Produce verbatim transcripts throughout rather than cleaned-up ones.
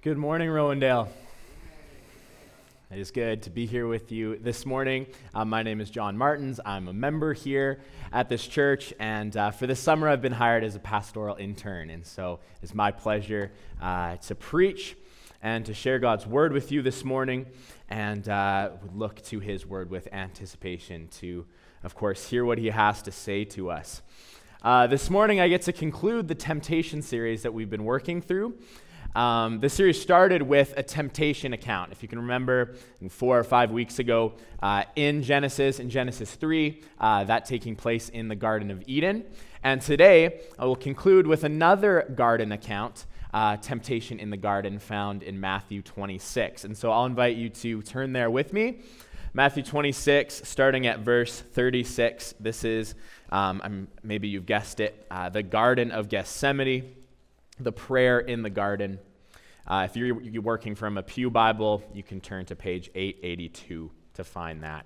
Good morning, Rowendale. It is good to be here with you this morning. Uh, my name is John Martins. I'm a member here at this church, and uh, for this summer I've been hired as a pastoral intern, and so it's my pleasure uh, to preach and to share God's word with you this morning, and uh, look to his word with anticipation to, of course, hear what he has to say to us. Uh, this morning I get to conclude the temptation series that we've been working through. Um, the series started with a temptation account. If you can remember, four or five weeks ago uh, in Genesis, in Genesis three, uh, that taking place in the Garden of Eden. And today, I will conclude with another garden account, uh, temptation in the garden, found in Matthew twenty-six. And so I'll invite you to turn there with me. Matthew twenty-six, starting at verse thirty-six. This is, um, I'm, maybe you've guessed it, uh, the Garden of Gethsemane. The prayer in the garden. Uh, if you're, you're working from a Pew Bible, you can turn to page eight eighty-two to find that.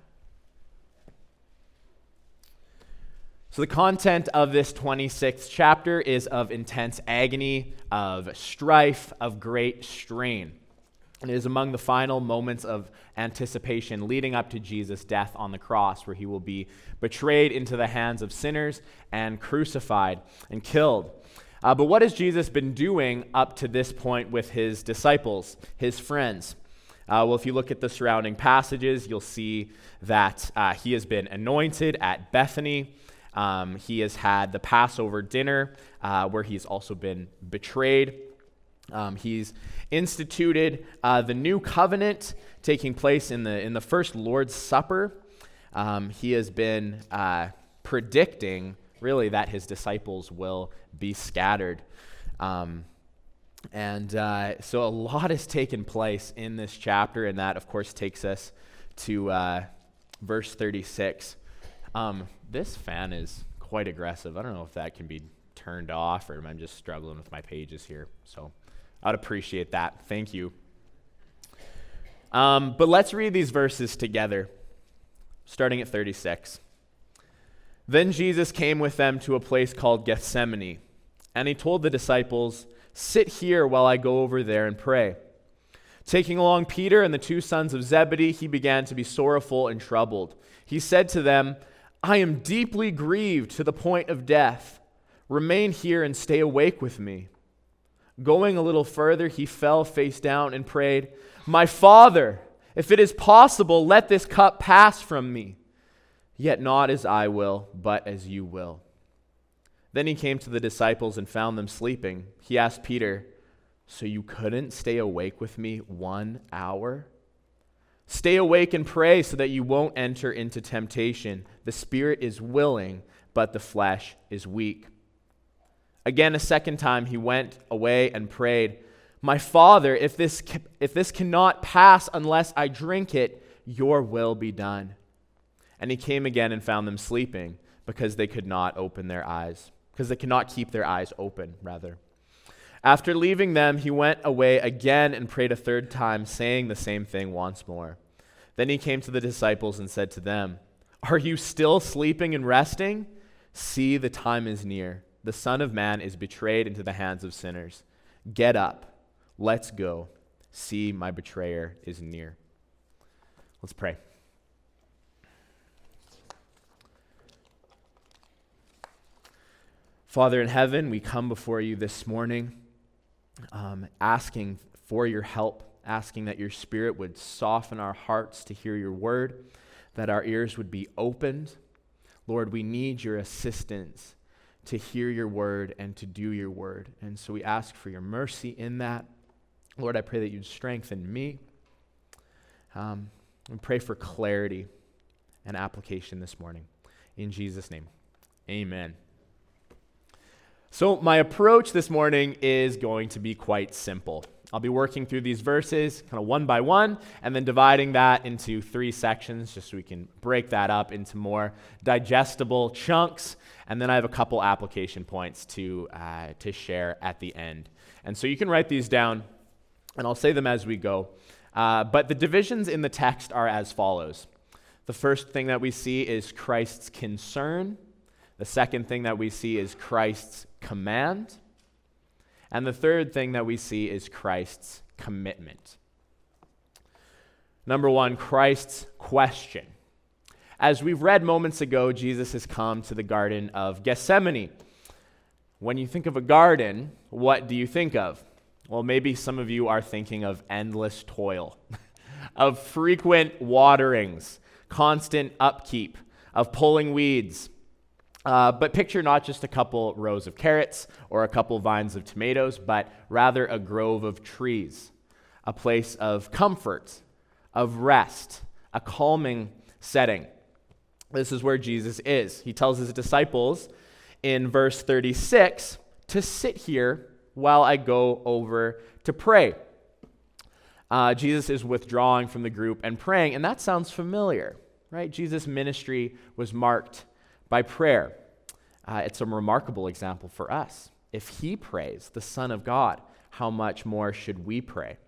So the content of this twenty-sixth chapter is of intense agony, of strife, of great strain. And it is among the final moments of anticipation leading up to Jesus' death on the cross, where he will be betrayed into the hands of sinners and crucified and killed. Uh, but what has Jesus been doing up to this point with his disciples, his friends? Uh, well, if you look at the surrounding passages, you'll see that uh, he has been anointed at Bethany. Um, he has had the Passover dinner, uh, where he's also been betrayed. Um, he's instituted uh, the new covenant taking place in the in the first Lord's Supper. Um, he has been uh, predicting really that his disciples will be scattered. Um, and uh, so a lot has taken place in this chapter, and that, of course, takes us to uh, verse thirty-six. Um, this fan is quite aggressive. I don't know if that can be turned off, or I'm just struggling with my pages here. So I'd appreciate that. Thank you. Um, but let's read these verses together, starting at thirty-six. Then Jesus came with them to a place called Gethsemane, and he told the disciples, "Sit here while I go over there and pray." Taking along Peter and the two sons of Zebedee, he began to be sorrowful and troubled. He said to them, "I am deeply grieved to the point of death. Remain here and stay awake with me." Going a little further, he fell face down and prayed, "My Father, if it is possible, let this cup pass from me. Yet not as I will, but as you will." Then he came to the disciples and found them sleeping. He asked Peter, "So you couldn't stay awake with me one hour? Stay awake and pray so that you won't enter into temptation. The spirit is willing, but the flesh is weak." Again, a second time, he went away and prayed, "My Father, if this, if this cannot pass unless I drink it, your will be done." And he came again and found them sleeping, because they could not open their eyes, because they could not keep their eyes open, rather. After leaving them, he went away again and prayed a third time, saying the same thing once more. Then he came to the disciples and said to them, "Are you still sleeping and resting? See, the time is near. The Son of Man is betrayed into the hands of sinners. Get up, let's go. See, my betrayer is near." Let's pray. Father in heaven, we come before you this morning um, asking for your help, asking that your Spirit would soften our hearts to hear your word, that our ears would be opened. Lord, we need your assistance to hear your word and to do your word. And so we ask for your mercy in that. Lord, I pray that you'd strengthen me. Um, and pray for clarity and application this morning. In Jesus' name, amen. So my approach this morning is going to be quite simple. I'll be working through these verses kind of one by one, and then dividing that into three sections just so we can break that up into more digestible chunks. And then I have a couple application points to uh, to share at the end. And so you can write these down, and I'll say them as we go. Uh, but the divisions in the text are as follows. The first thing that we see is Christ's concern. The second thing that we see is Christ's command. And the third thing that we see is Christ's commitment. Number one, Christ's question. As we've read moments ago, Jesus has come to the Garden of Gethsemane. When you think of a garden, what do you think of? Well, maybe some of you are thinking of endless toil, of frequent waterings, constant upkeep, of pulling weeds. Uh, but picture not just a couple rows of carrots or a couple vines of tomatoes, but rather a grove of trees, a place of comfort, of rest, a calming setting. This is where Jesus is. He tells his disciples in verse thirty-six to sit here while I go over to pray. Uh, Jesus is withdrawing from the group and praying, and that sounds familiar, right? Jesus' ministry was marked by prayer. Uh, it's a remarkable example for us. If he prays, the Son of God, how much more should we pray?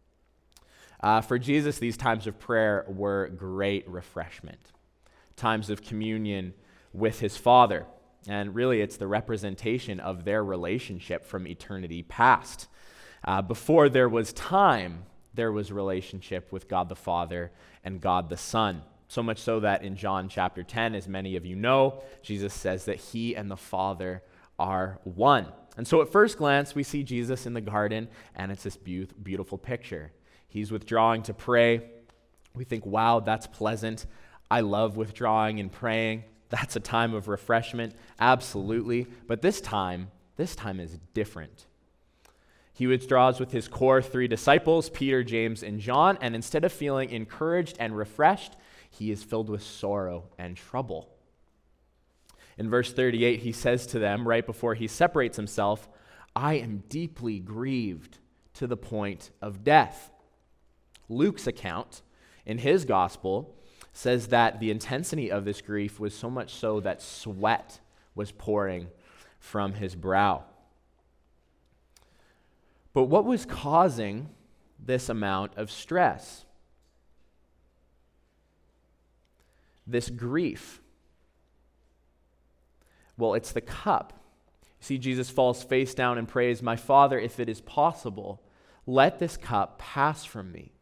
Uh, for Jesus, these times of prayer were great refreshment, times of communion with his Father. And really, it's the representation of their relationship from eternity past. Uh, before there was time, there was relationship with God the Father and God the Son. So much so that in John chapter ten, as many of you know, Jesus says that he and the Father are one. And so at first glance, we see Jesus in the garden, and it's this be- beautiful picture. He's withdrawing to pray. We think, wow, that's pleasant. I love withdrawing and praying. That's a time of refreshment, absolutely. But this time, this time is different. He withdraws with his core three disciples, Peter, James, and John, and instead of feeling encouraged and refreshed, he is filled with sorrow and trouble. In verse thirty-eight, he says to them, right before he separates himself, I am deeply grieved to the point of death. Luke's account in his gospel says that the intensity of this grief was so much so that sweat was pouring from his brow. But what was causing this amount of stress? This grief? Well, it's the cup. See, Jesus falls face down and prays, my Father, if it is possible, let this cup pass from me.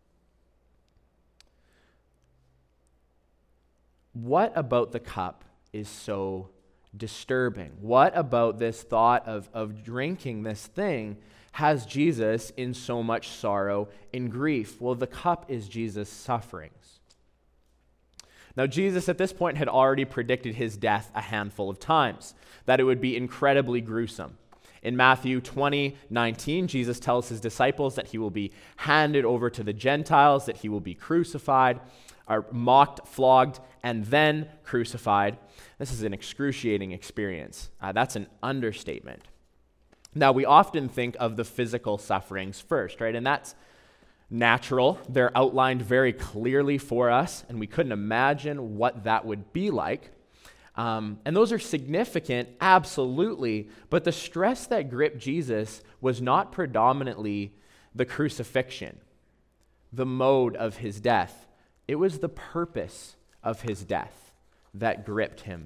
What about the cup is so disturbing? What about this thought of, of drinking this thing has Jesus in so much sorrow and grief? Well, the cup is Jesus' sufferings. Now, Jesus at this point had already predicted his death a handful of times, that it would be incredibly gruesome. In Matthew twenty nineteen, Jesus tells his disciples that he will be handed over to the Gentiles, that he will be crucified, are mocked, flogged, and then crucified. This is an excruciating experience. Uh, that's an understatement. Now, we often think of the physical sufferings first, right? And that's natural. They're outlined very clearly for us, and we couldn't imagine what that would be like. Um, and those are significant, absolutely. But the stress that gripped Jesus was not predominantly the crucifixion, the mode of his death. It was the purpose of his death that gripped him.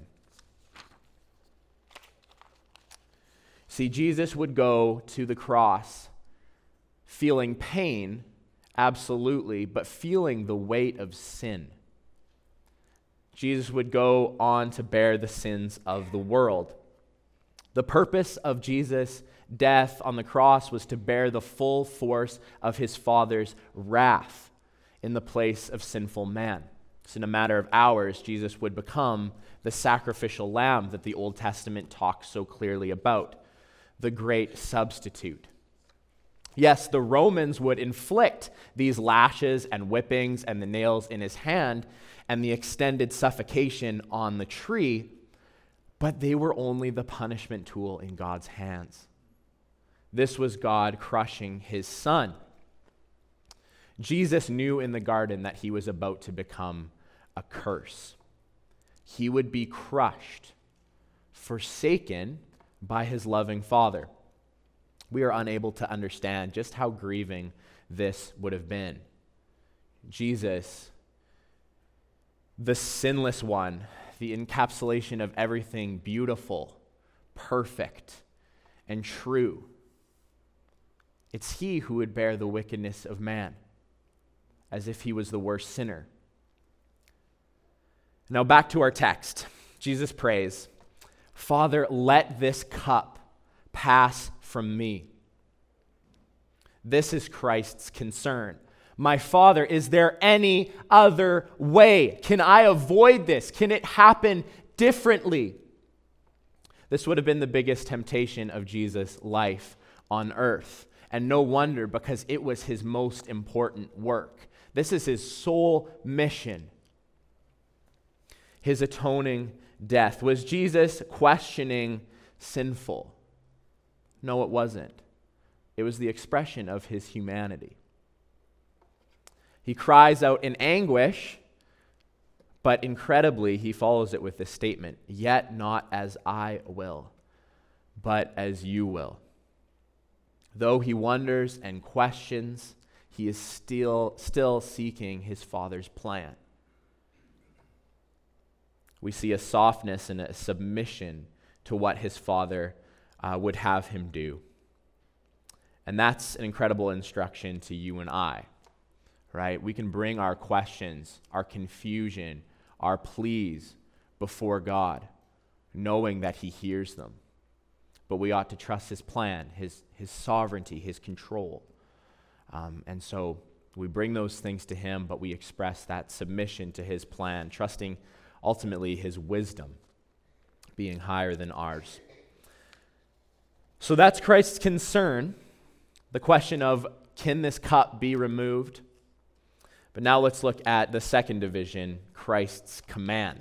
See, Jesus would go to the cross feeling pain, absolutely, but feeling the weight of sin. Jesus would go on to bear the sins of the world. The purpose of Jesus' death on the cross was to bear the full force of his Father's wrath in the place of sinful man. So in a matter of hours, Jesus would become the sacrificial lamb that the Old Testament talks so clearly about, the great substitute. Yes, the Romans would inflict these lashes and whippings and the nails in his hand and the extended suffocation on the tree, but they were only the punishment tool in God's hands. This was God crushing his Son. Jesus knew in the garden that he was about to become a curse. He would be crushed, forsaken by his loving Father. We are unable to understand just how grieving this would have been. Jesus, the sinless one, the encapsulation of everything beautiful, perfect, and true, It's he who would bear the wickedness of man, as if he was the worst sinner. Now back to our text. Jesus prays, "Father, let this cup pass from me." This is Christ's concern. My Father, is there any other way? Can I avoid this? Can it happen differently? This would have been the biggest temptation of Jesus' life on earth. And no wonder, because it was his most important work. This is his sole mission. His atoning death. Was Jesus questioning sinful? No, it wasn't. It was the expression of his humanity. He cries out in anguish, but incredibly, he follows it with this statement, "Yet not as I will, but as you will." Though he wonders and questions, he is still, still seeking his Father's plan. We see a softness and a submission to what his Father uh, would have him do. And that's an incredible instruction to you and I, right? We can bring our questions, our confusion, our pleas before God, knowing that he hears them. But we ought to trust his plan, his, his sovereignty, his control. Um, and so we bring those things to him, but we express that submission to his plan, trusting ultimately his wisdom being higher than ours. So that's Christ's concern, the question of, can this cup be removed? But now let's look at the second division, Christ's command.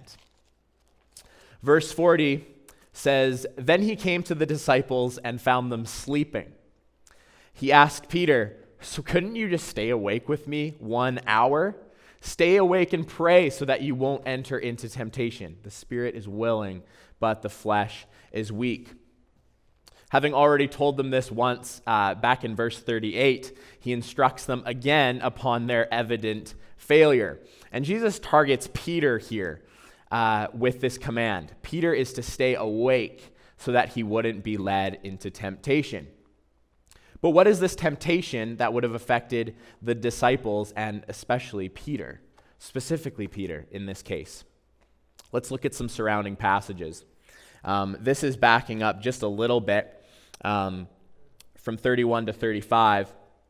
Verse forty says, "Then he came to the disciples and found them sleeping. He asked Peter, 'So couldn't you just stay awake with me one hour? Stay awake and pray so that you won't enter into temptation. The spirit is willing, but the flesh is weak.'" Having already told them this once, uh, back in verse thirty-eight, he instructs them again upon their evident failure. And Jesus targets Peter here uh, with this command. Peter is to stay awake so that he wouldn't be led into temptation. But what is this temptation that would have affected the disciples and especially Peter, specifically Peter in this case? Let's look at some surrounding passages. Um, this is backing up just a little bit um, from thirty-one to thirty-five.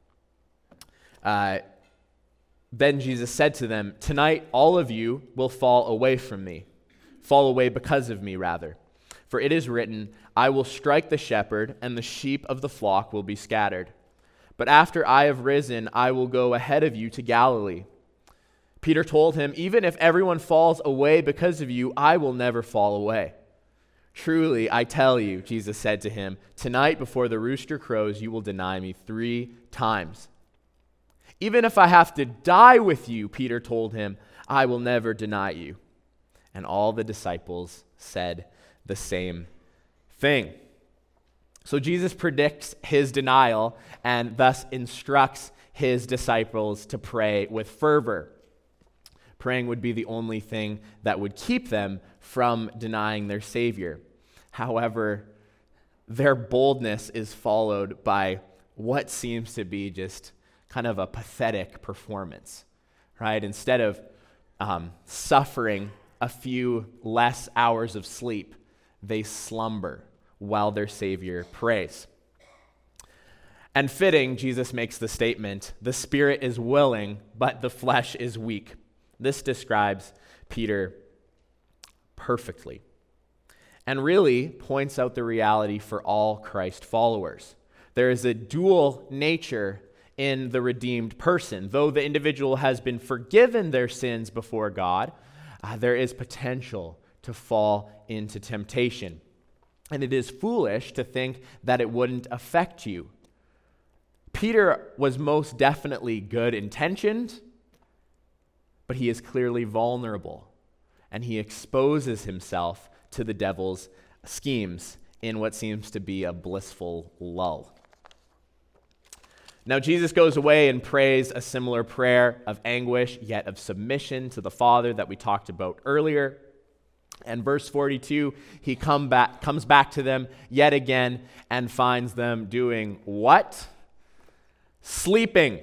Uh, then Jesus said to them, "Tonight all of you will fall away from me, fall away because of me, rather. For it is written, I will strike the shepherd, and the sheep of the flock will be scattered. But after I have risen, I will go ahead of you to Galilee." Peter told him, "Even if everyone falls away because of you, I will never fall away." "Truly, I tell you," Jesus said to him, "tonight before the rooster crows, you will deny me three times." "Even if I have to die with you," Peter told him, "I will never deny you." And all the disciples said the same thing. So Jesus predicts his denial and thus instructs his disciples to pray with fervor. Praying would be the only thing that would keep them from denying their Savior. However, their boldness is followed by what seems to be just kind of a pathetic performance, right? Instead of um, suffering a few less hours of sleep, they slumber while their Savior prays. And fitting, Jesus makes the statement, "The spirit is willing, but the flesh is weak." This describes Peter perfectly and really points out the reality for all Christ followers. There is a dual nature in the redeemed person. Though the individual has been forgiven their sins before God, uh, there is potential to fall into temptation. And it is foolish to think that it wouldn't affect you. Peter was most definitely good-intentioned, but he is clearly vulnerable, and he exposes himself to the devil's schemes in what seems to be a blissful lull. Now, Jesus goes away and prays a similar prayer of anguish, yet of submission to the Father that we talked about earlier. And verse forty-two, he come back, comes back to them yet again and finds them doing what? sleeping.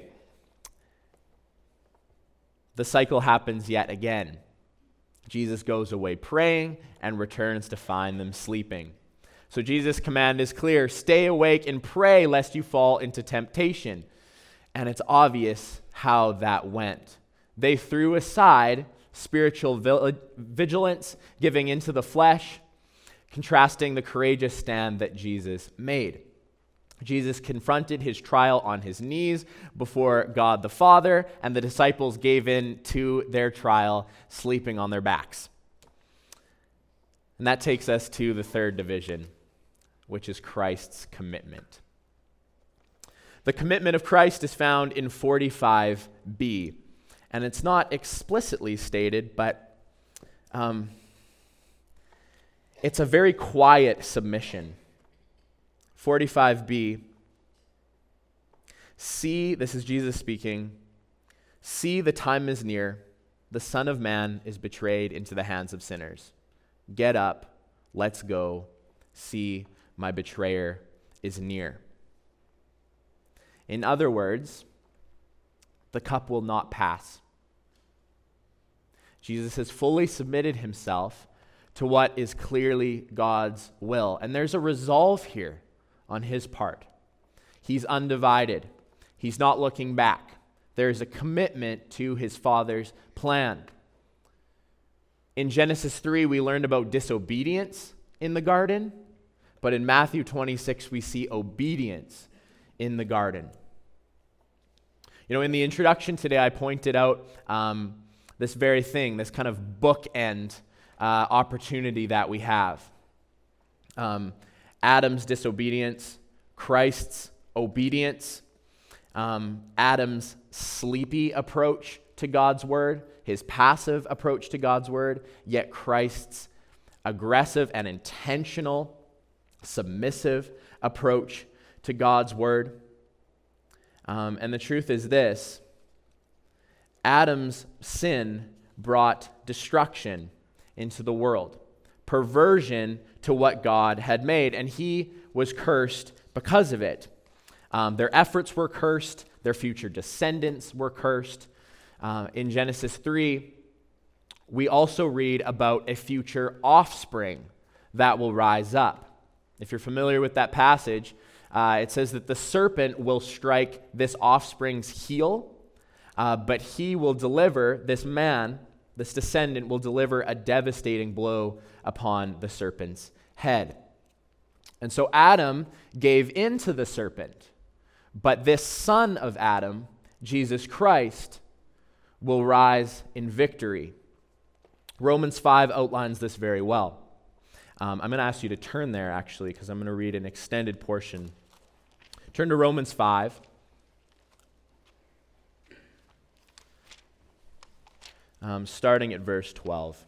The cycle happens yet again. Jesus goes away praying and returns to find them sleeping. So Jesus' command is clear: stay awake and pray lest you fall into temptation. And it's obvious how that went. They threw aside spiritual vigilance, giving into the flesh, contrasting the courageous stand that Jesus made. Jesus confronted his trial on his knees before God the Father, and the disciples gave in to their trial, sleeping on their backs. And that takes us to the third division, which is Christ's commitment. The commitment of Christ is found in forty-five b, and it's not explicitly stated, but um, it's a very quiet submission. forty-five b, see, this is Jesus speaking, see, the time is near, the Son of Man is betrayed into the hands of sinners. Get up, let's go, see, my betrayer is near. In other words, the cup will not pass. Jesus has fully submitted himself to what is clearly God's will. And there's a resolve here on his part. He's undivided. He's not looking back. There's a commitment to his Father's plan. In Genesis three, we learned about disobedience in the garden, but in Matthew twenty-six, we see obedience in the garden. You know, in the introduction today, I pointed out um, this very thing, this kind of bookend uh, opportunity that we have. Um, Adam's disobedience, Christ's obedience, um, Adam's sleepy approach to God's word, his passive approach to God's word, yet Christ's aggressive and intentional, submissive approach to God's word. Um, and the truth is this: Adam's sin brought destruction into the world, perversion to what God had made, and he was cursed because of it. Um, their efforts were cursed, their future descendants were cursed. Uh, in Genesis three, we also read about a future offspring that will rise up. If you're familiar with that passage, uh, it says that the serpent will strike this offspring's heel, uh, but he will deliver, this man, this descendant will deliver a devastating blow upon the serpent's head. And so Adam gave in to the serpent, but this son of Adam, Jesus Christ, will rise in victory. Romans five outlines this very well. Um, I'm going to ask you to turn there, actually, because I'm going to read an extended portion. Turn to Romans five. Um, starting at verse twelve.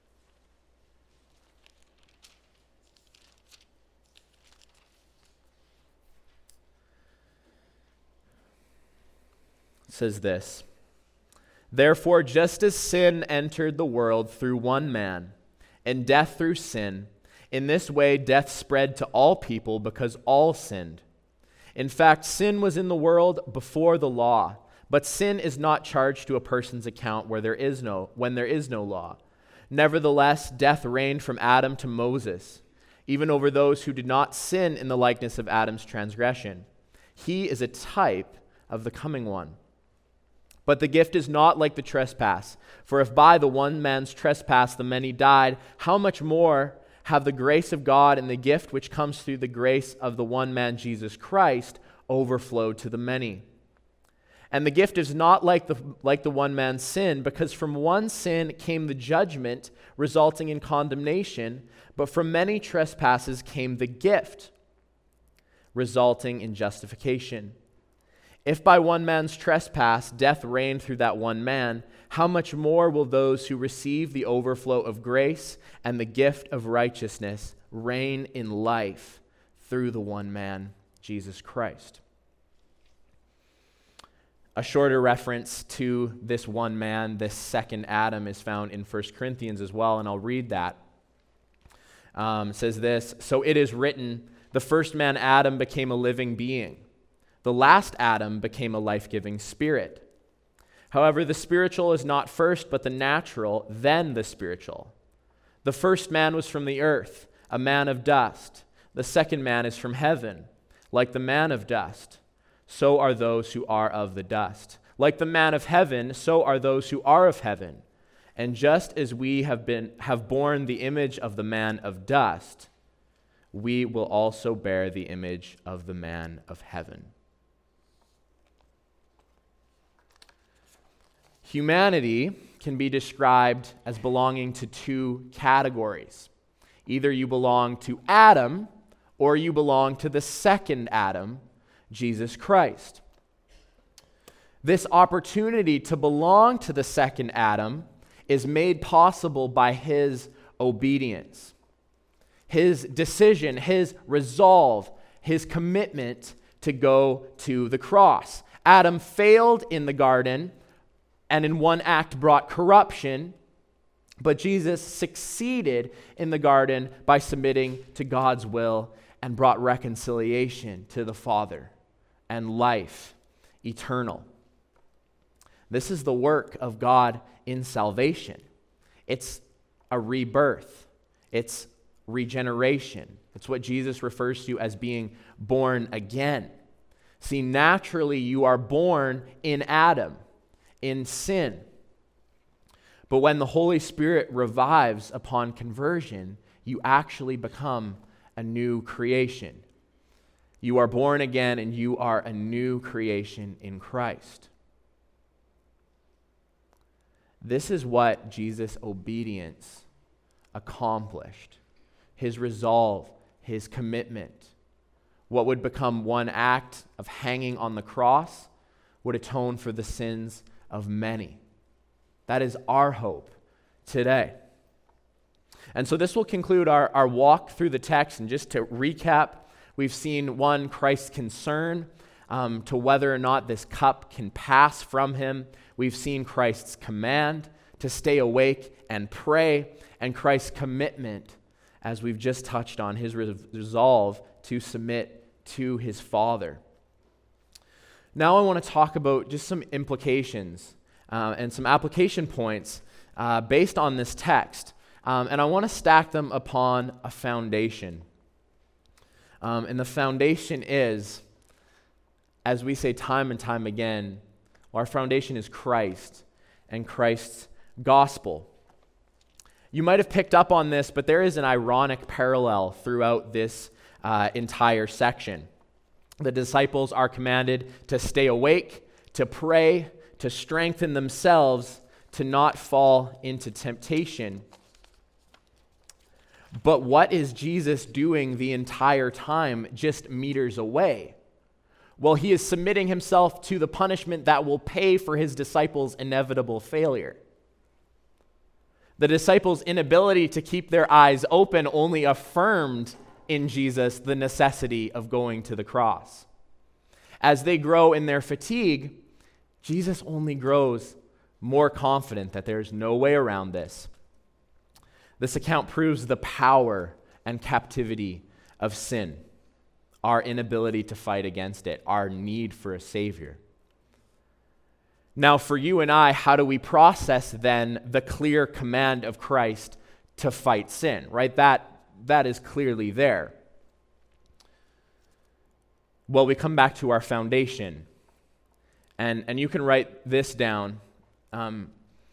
It says this: Therefore, just as sin entered the world through one man, and death through sin, in this way death spread to all people because all sinned. In fact, sin was in the world before the law, but sin is not charged to a person's account where there is no, when there is no law. Nevertheless, death reigned from Adam to Moses, even over those who did not sin in the likeness of Adam's transgression. He is a type of the coming one. But the gift is not like the trespass. For if by the one man's trespass the many died, how much more have the grace of God and the gift which comes through the grace of the one man, Jesus Christ, overflowed to the many? And the gift is not like the, like the one man's sin, because from one sin came the judgment, resulting in condemnation, but from many trespasses came the gift, resulting in justification. If by one man's trespass death reigned through that one man, how much more will those who receive the overflow of grace and the gift of righteousness reign in life through the one man, Jesus Christ? A shorter reference to this one man, this second Adam, is found in First Corinthians as well, and I'll read that. Um, it says this: So it is written, the first man Adam became a living being. The last Adam became a life-giving spirit. However, the spiritual is not first, but the natural, then the spiritual. The first man was from the earth, a man of dust. The second man is from heaven. Like the man of dust, so are those who are of the dust. Like the man of heaven, so are those who are of heaven. And just as we have been have borne the image of the man of dust, we will also bear the image of the man of heaven. Humanity can be described as belonging to two categories. Either you belong to Adam, or you belong to the second Adam, Jesus Christ. This opportunity to belong to the second Adam is made possible by his obedience, his decision, his resolve, his commitment to go to the cross. Adam failed in the garden and in one act brought corruption, but Jesus succeeded in the garden by submitting to God's will and brought reconciliation to the Father and life eternal. This is the work of God in salvation. It's a rebirth. It's regeneration. It's what Jesus refers to as being born again. See, naturally you are born in Adam, in sin. But when the Holy Spirit revives upon conversion, you actually become a new creation. You are born again and you are a new creation in Christ. This is what Jesus' obedience accomplished. His resolve, his commitment. What would become one act of hanging on the cross would atone for the sins of many. That is our hope today. And so this will conclude our, our walk through the text. And just to recap, we've seen, one, Christ's concern um, to whether or not this cup can pass from him. We've seen Christ's command to stay awake and pray, and Christ's commitment, as we've just touched on, his resolve to submit to his Father. Now I want to talk about just some implications uh, and some application points uh, based on this text. Um, and I want to stack them upon a foundation. Um, and the foundation is, as we say time and time again, our foundation is Christ and Christ's gospel. You might have picked up on this, but there is an ironic parallel throughout this uh, entire section. The disciples are commanded to stay awake, to pray, to strengthen themselves, to not fall into temptation. But what is Jesus doing the entire time just meters away? Well, he is submitting himself to the punishment that will pay for his disciples' inevitable failure. The disciples' inability to keep their eyes open only affirmed in Jesus the necessity of going to the cross. As they grow in their fatigue, Jesus only grows more confident that there is no way around this. This account proves the power and captivity of sin, our inability to fight against it, our need for a Savior. Now, for you and I, how do we process then the clear command of Christ to fight sin, right? That, that is clearly there. Well, we come back to our foundation, and, and you can write this down. Um,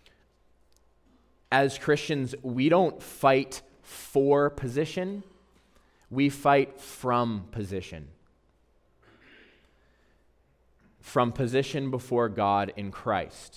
as Christians, we don't fight for position, we fight from position. From position before God in Christ.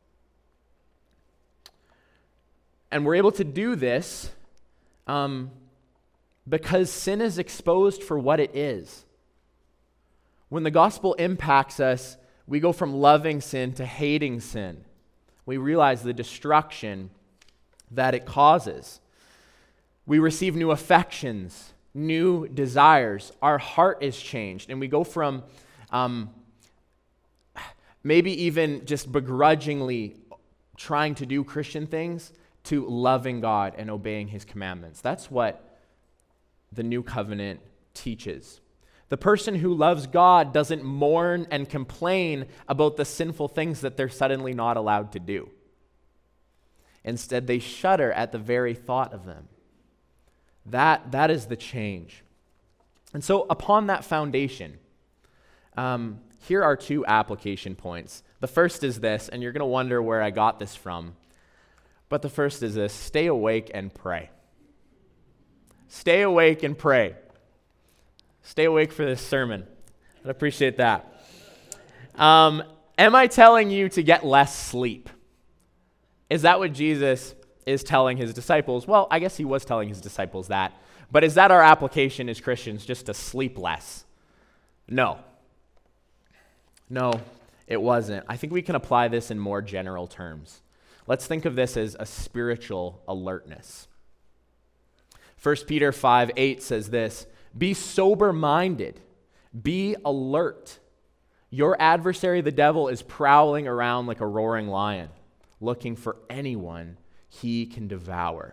And we're able to do this um, because sin is exposed for what it is. When the gospel impacts us, we go from loving sin to hating sin. We realize the destruction that it causes. We receive new affections, new desires. Our heart is changed, and we go from um, maybe even just begrudgingly trying to do Christian things to loving God and obeying his commandments. That's what the new covenant teaches. The person who loves God doesn't mourn and complain about the sinful things that they're suddenly not allowed to do. Instead, they shudder at the very thought of them. That, that is the change. And so upon that foundation, um, here are two application points. The first is this, and you're going to wonder where I got this from. But the first is this: stay awake and pray. Stay awake and pray. Stay awake for this sermon. I appreciate that. Um, am I telling you to get less sleep? Is that what Jesus is telling his disciples? Well, I guess he was telling his disciples that. But is that our application as Christians, just to sleep less? No. No, it wasn't. I think we can apply this in more general terms. Let's think of this as a spiritual alertness. First Peter five eight says this: be sober-minded, be alert. Your adversary, the devil, is prowling around like a roaring lion, looking for anyone he can devour.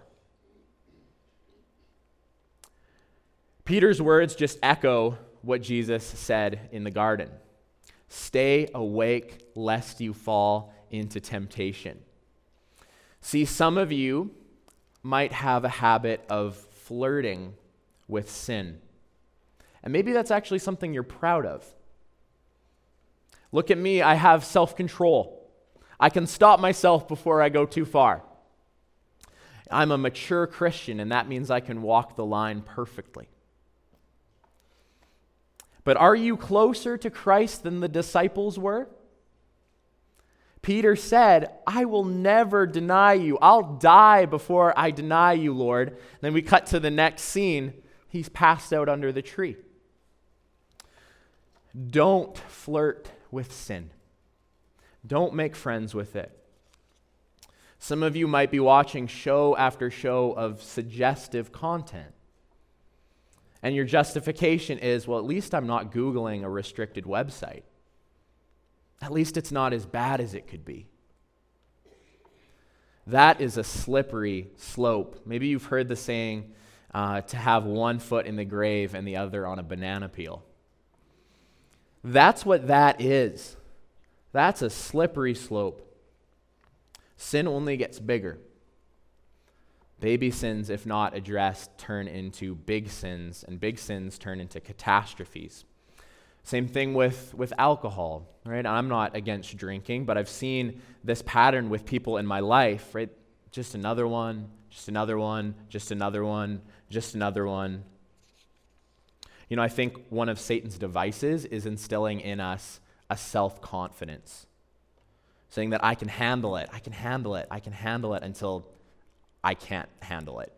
Peter's words just echo what Jesus said in the garden. Stay awake lest you fall into temptation. See, some of you might have a habit of flirting with sin. And maybe that's actually something you're proud of. Look at me, I have self-control. I can stop myself before I go too far. I'm a mature Christian, and that means I can walk the line perfectly. But are you closer to Christ than the disciples were? Peter said, I will never deny you. I'll die before I deny you, Lord. Then we cut to the next scene. He's passed out under the tree. Don't flirt with sin. Don't make friends with it. Some of you might be watching show after show of suggestive content. And your justification is, well, at least I'm not Googling a restricted website. At least it's not as bad as it could be. That is a slippery slope. Maybe you've heard the saying, uh, to have one foot in the grave and the other on a banana peel. That's what that is. That's a slippery slope. Sin only gets bigger. Baby sins, if not addressed, turn into big sins, and big sins turn into catastrophes. Same thing with, with alcohol, right? I'm not against drinking, but I've seen this pattern with people in my life, right? Just another one, just another one, just another one, just another one. You know, I think one of Satan's devices is instilling in us a self-confidence, saying that I can handle it, I can handle it, I can handle it until I can't handle it.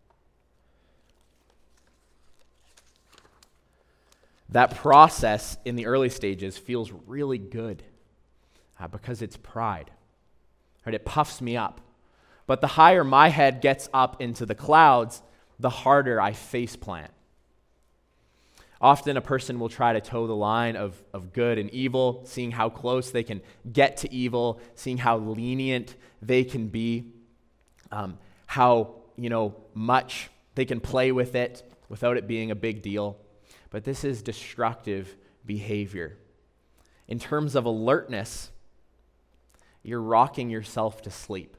That process in the early stages feels really good uh, because it's pride. Right? It puffs me up. But the higher my head gets up into the clouds, the harder I faceplant. Often a person will try to toe the line of, of good and evil, seeing how close they can get to evil, seeing how lenient they can be, um, how, you know, much they can play with it without it being a big deal. But this is destructive behavior. In terms of alertness, you're rocking yourself to sleep.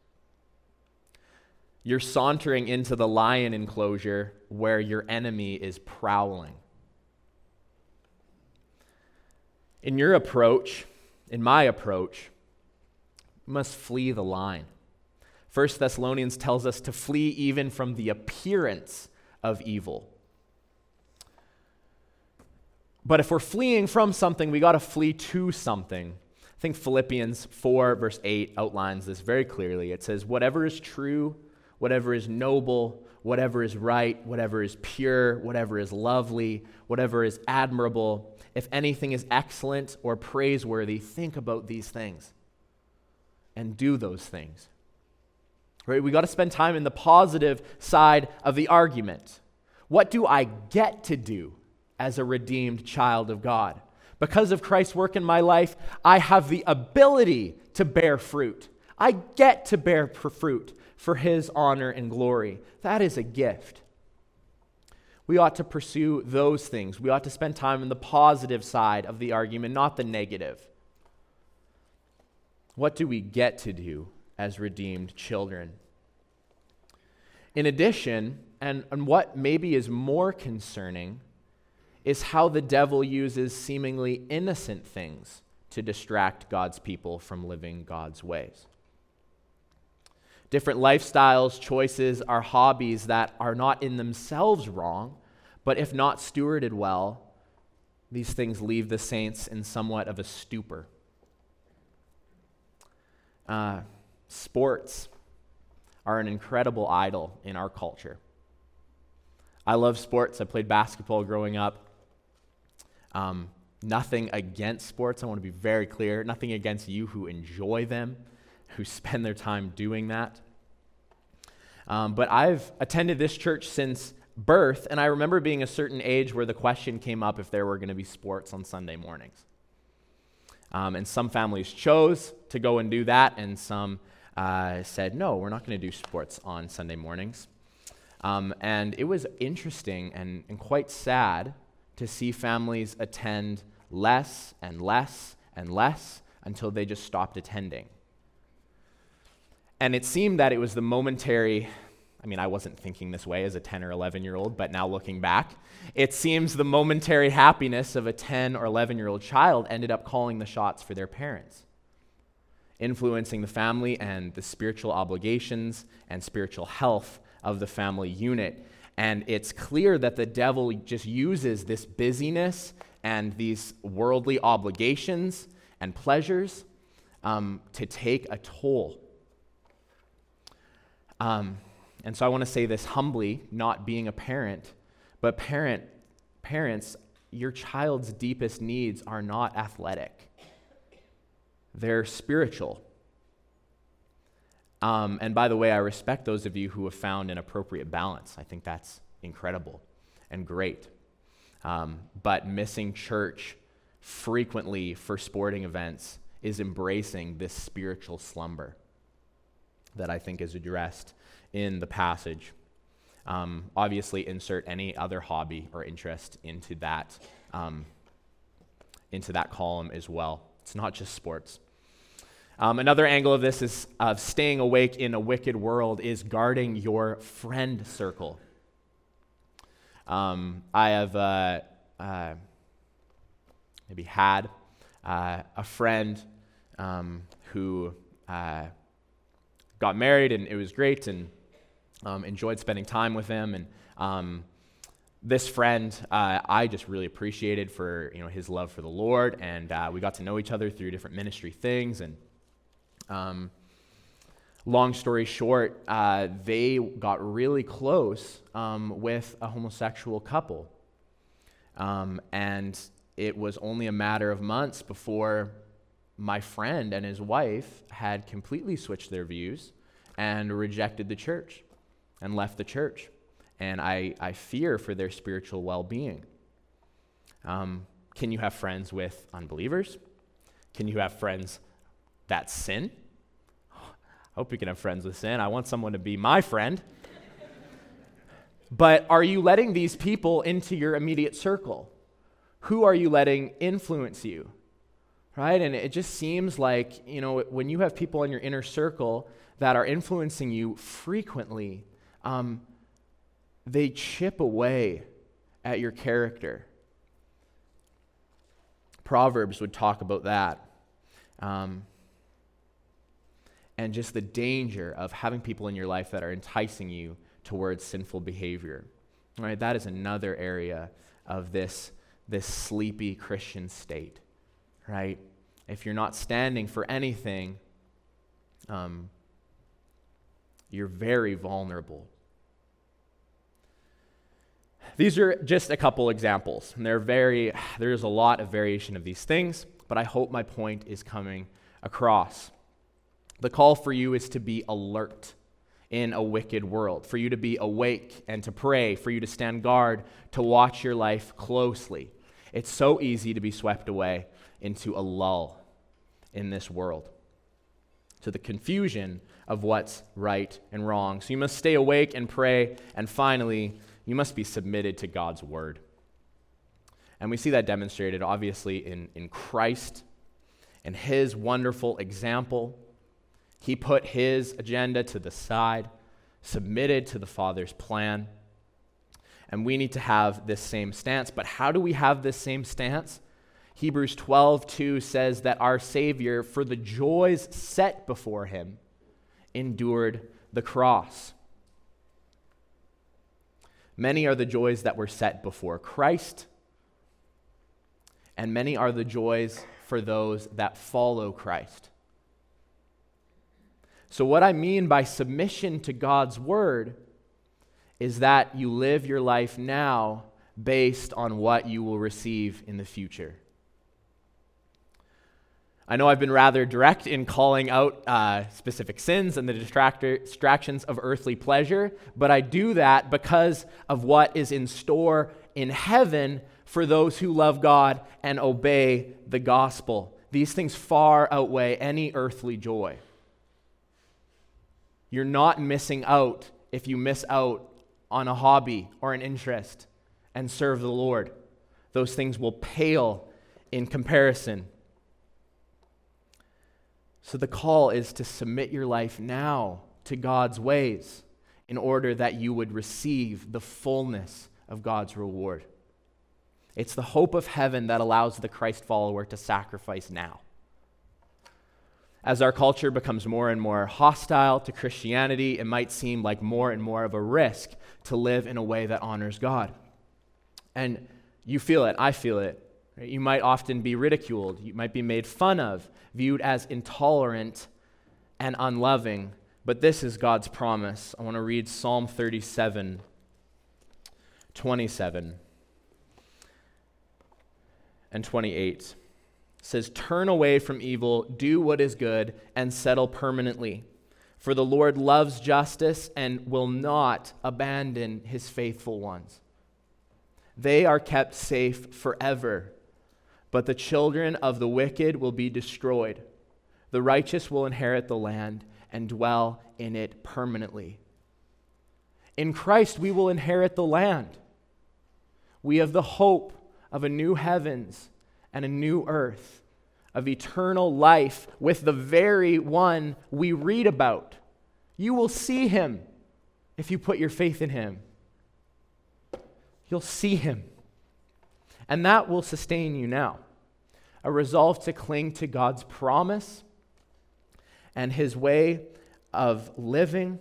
You're sauntering into the lion enclosure where your enemy is prowling. In your approach, in my approach, we must flee the line. First Thessalonians tells us to flee even from the appearance of evil. But if we're fleeing from something, we got to flee to something. I think Philippians four, verse eight outlines this very clearly. It says, whatever is true, whatever is noble, whatever is right, whatever is pure, whatever is lovely, whatever is admirable, if anything is excellent or praiseworthy, think about these things and do those things. Right? We got to spend time in the positive side of the argument. What do I get to do as a redeemed child of God? Because of Christ's work in my life, I have the ability to bear fruit. I get to bear fruit for his honor and glory. That is a gift. We ought to pursue those things. We ought to spend time on the positive side of the argument, not the negative. What do we get to do as redeemed children? In addition, and, and what maybe is more concerning, is how the devil uses seemingly innocent things to distract God's people from living God's ways. Different lifestyles, choices, are hobbies that are not in themselves wrong, but if not stewarded well, these things leave the saints in somewhat of a stupor. Uh, sports are an incredible idol in our culture. I love sports. I played basketball growing up. Um, nothing against sports. I want to be very clear. Nothing against you who enjoy them, who spend their time doing that. Um, but I've attended this church since birth, and I remember being a certain age where the question came up if there were going to be sports on Sunday mornings. Um, and some families chose to go and do that, and some uh, said, no, we're not going to do sports on Sunday mornings. Um, and it was interesting and, and quite sad to see families attend less and less and less until they just stopped attending. And it seemed that it was the momentary, I mean, I wasn't thinking this way as a ten or eleven-year-old, but now looking back, it seems the momentary happiness of a ten or eleven-year-old child ended up calling the shots for their parents, influencing the family and the spiritual obligations and spiritual health of the family unit. And it's clear that the devil just uses this busyness and these worldly obligations and pleasures um, to take a toll. Um, and so I want to say this humbly, not being a parent, but parent, parents, your child's deepest needs are not athletic. They're spiritual. Um, and by the way, I respect those of you who have found an appropriate balance. I think that's incredible and great. Um, but missing church frequently for sporting events is embracing this spiritual slumber that I think is addressed in the passage. Um, obviously, insert any other hobby or interest into that, um, into that column as well. It's not just sports. Um, another angle of this is of staying awake in a wicked world is guarding your friend circle. Um, I have uh, uh, maybe had uh, a friend um, who uh, got married, and it was great, and um, enjoyed spending time with him. And um, this friend, uh, I just really appreciated for you know his love for the Lord, and uh, we got to know each other through different ministry things. And Um, long story short, uh, they got really close um, with a homosexual couple. Um, and it was only a matter of months before my friend and his wife had completely switched their views and rejected the church and left the church. And I, I fear for their spiritual well-being. Um, can you have friends with unbelievers? Can you have friends that sin? I hope you can have friends with sin. I want someone to be my friend. But are you letting these people into your immediate circle? Who are you letting influence you? Right? And it just seems like, you know, when you have people in your inner circle that are influencing you frequently, um, they chip away at your character. Proverbs would talk about that. Um, and just the danger of having people in your life that are enticing you towards sinful behavior. Right? That is another area of this, this sleepy Christian state. Right? If you're not standing for anything, um, you're very vulnerable. These are just a couple examples. And they're very, there's a lot of variation of these things, but I hope my point is coming across. The call for you is to be alert in a wicked world, for you to be awake and to pray, for you to stand guard, to watch your life closely. It's so easy to be swept away into a lull in this world, to the confusion of what's right and wrong. So you must stay awake and pray, and finally, you must be submitted to God's word. And we see that demonstrated, obviously, in, in Christ and his wonderful example. He put his agenda to the side, submitted to the Father's plan. And we need to have this same stance. But how do we have this same stance? Hebrews twelve two says that our Savior, for the joys set before him, endured the cross. Many are the joys that were set before Christ, and many are the joys for those that follow Christ. So what I mean by submission to God's word is that you live your life now based on what you will receive in the future. I know I've been rather direct in calling out uh, specific sins and the distractor, distractions of earthly pleasure, but I do that because of what is in store in heaven for those who love God and obey the gospel. These things far outweigh any earthly joy. You're not missing out if you miss out on a hobby or an interest and serve the Lord. Those things will pale in comparison. So the call is to submit your life now to God's ways in order that you would receive the fullness of God's reward. It's the hope of heaven that allows the Christ follower to sacrifice now. As our culture becomes more and more hostile to Christianity, it might seem like more and more of a risk to live in a way that honors God. And you feel it, I feel it. You might often be ridiculed. You might be made fun of, viewed as intolerant and unloving. But this is God's promise. I want to read Psalm thirty-seven, twenty-seven and twenty-eight. It says, "Turn away from evil, do what is good, and settle permanently. For the Lord loves justice and will not abandon his faithful ones. They are kept safe forever. But the children of the wicked will be destroyed. The righteous will inherit the land and dwell in it permanently." In Christ, we will inherit the land. We have the hope of a new heavens and a new earth, of eternal life with the very one we read about. You will see him if you put your faith in him. You'll see him. And that will sustain you now. A resolve to cling to God's promise and his way of living,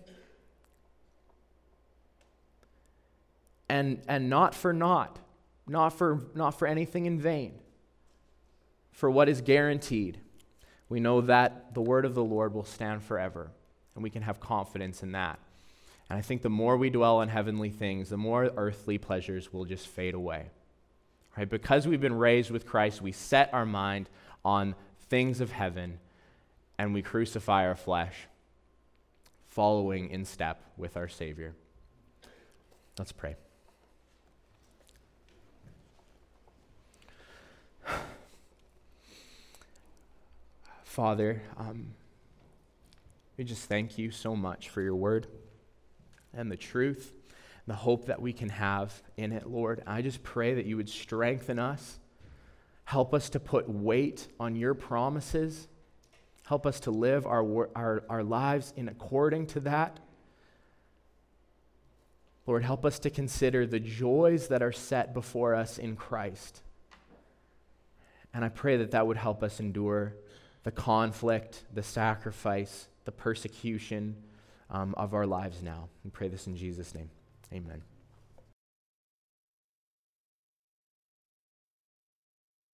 and, and not for naught, not for, not for anything in vain, for what is guaranteed. We know that the word of the Lord will stand forever, and we can have confidence in that. And I think the more we dwell on heavenly things, the more earthly pleasures will just fade away. Right? Because we've been raised with Christ, we set our mind on things of heaven, and we crucify our flesh, following in step with our Savior. Let's pray. Father, um, we just thank you so much for your word and the truth, the hope that we can have in it, Lord. I just pray that you would strengthen us, help us to put weight on your promises, help us to live our, our, our lives in according to that. Lord, help us to consider the joys that are set before us in Christ. And I pray that that would help us endure the conflict, the sacrifice, the persecution um, of our lives now. We pray this in Jesus' name. Amen.